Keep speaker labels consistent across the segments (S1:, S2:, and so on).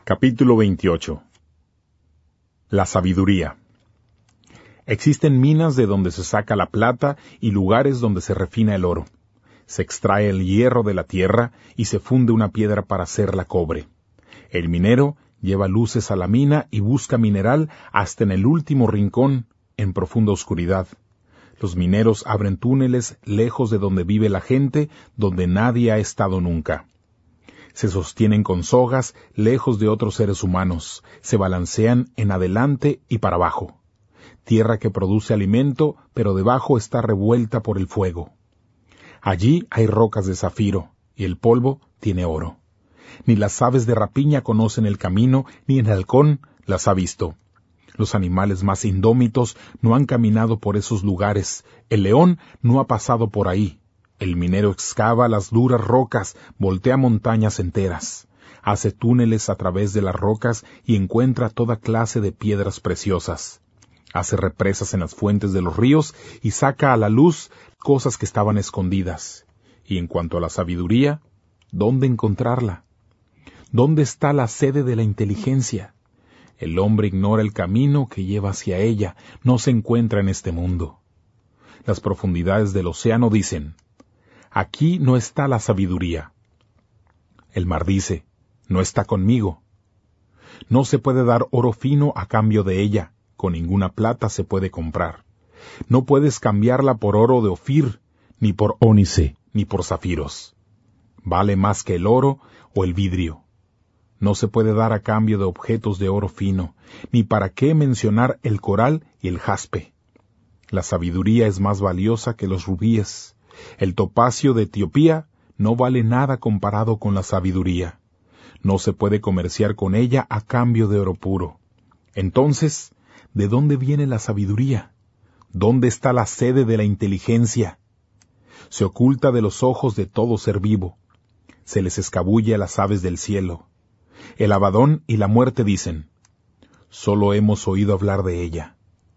S1: Capítulo 28. La sabiduría. Existen minas de donde se saca la plata y lugares donde se refina el oro. Se extrae el hierro de la tierra y se funde una piedra para hacerla cobre. El minero lleva luces a la mina y busca mineral hasta en el último rincón, en profunda oscuridad. Los mineros abren túneles lejos de donde vive la gente, donde nadie ha estado nunca. Se sostienen con sogas lejos de otros seres humanos, se balancean en adelante y para abajo. Tierra que produce alimento, pero debajo está revuelta por el fuego. Allí hay rocas de zafiro, y el polvo tiene oro. Ni las aves de rapiña conocen el camino, ni el halcón las ha visto. Los animales más indómitos no han caminado por esos lugares, el león no ha pasado por ahí. El minero excava las duras rocas, voltea montañas enteras, hace túneles a través de las rocas y encuentra toda clase de piedras preciosas. Hace represas en las fuentes de los ríos y saca a la luz cosas que estaban escondidas. Y en cuanto a la sabiduría, ¿dónde encontrarla? ¿Dónde está la sede de la inteligencia? El hombre ignora el camino que lleva hacia ella, no se encuentra en este mundo. Las profundidades del océano dicen: aquí no está la sabiduría. El mar dice: no está conmigo. No se puede dar oro fino a cambio de ella, con ninguna plata se puede comprar. No puedes cambiarla por oro de Ofir, ni por ónice, ni por zafiros. Vale más que el oro o el vidrio. No se puede dar a cambio de objetos de oro fino, ni para qué mencionar el coral y el jaspe. La sabiduría es más valiosa que los rubíes. El topacio de Etiopía no vale nada comparado con la sabiduría. No se puede comerciar con ella a cambio de oro puro. Entonces, ¿de dónde viene la sabiduría? ¿Dónde está la sede de la inteligencia? Se oculta de los ojos de todo ser vivo. Se les escabulle a las aves del cielo. El Abadón y la muerte dicen: solo hemos oído hablar de ella.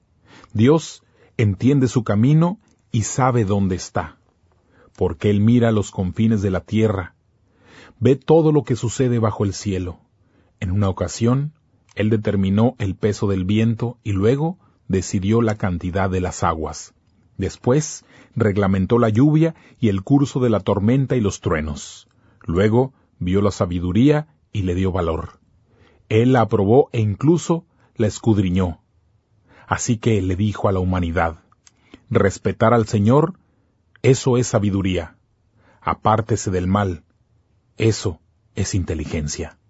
S1: Dios entiende su camino y sabe dónde está, porque Él mira los confines de la tierra, ve todo lo que sucede bajo el cielo. En una ocasión, Él determinó el peso del viento y luego decidió la cantidad de las aguas. Después, reglamentó la lluvia y el curso de la tormenta y los truenos. Luego, vio la sabiduría y le dio valor. Él la aprobó e incluso la escudriñó. Así que le dijo a la humanidad: respetar al Señor, eso es sabiduría. Apártese del mal, eso es inteligencia.